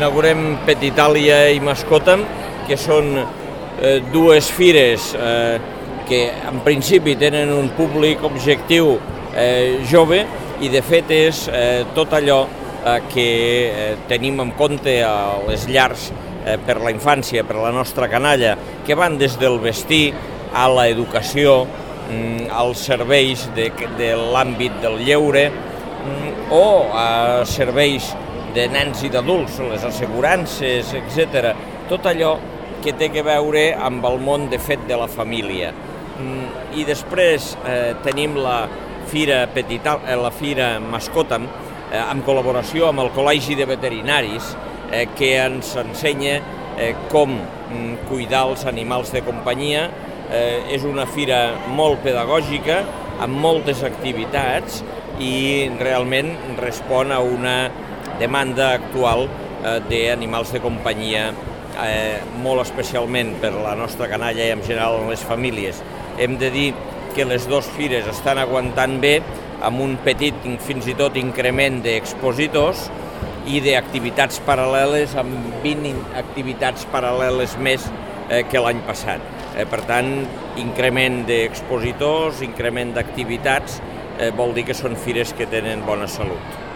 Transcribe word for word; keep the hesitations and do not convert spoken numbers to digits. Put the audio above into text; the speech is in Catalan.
inaugurem Petitàlia i Mascotam, que són eh, dues fires eh, que en principi tenen un públic objectiu eh, jove i de fet és eh, tot allò eh, que eh, tenim en compte a les llars eh, per la infància, per la nostra canalla, que van des del vestir a l'educació, als serveis de, de l'àmbit del lleure o a serveis de nens i d'adults, les assegurances, etcètera. Tot allò que té a veure amb el món de fet de la família. I després eh, tenim la Fira Petital, eh, la Fira Mascotam, eh, en col·laboració amb el Col·legi de Veterinaris, eh, que ens ensenya eh, com mm, cuidar els animals de companyia. Eh, és una fira molt pedagògica, amb moltes activitats i realment respon a una demanda actual eh, d'animals de companyia, eh, molt especialment per la nostra canalla i en general en les famílies. Hem de dir que les dues fires estan aguantant bé, amb un petit, fins i tot, increment d'expositors i d'activitats paral·leles, amb vint activitats paral·leles més eh, que l'any passat. Eh, per tant, increment d'expositors, increment d'activitats, eh, vol dir que són fires que tenen bona salut.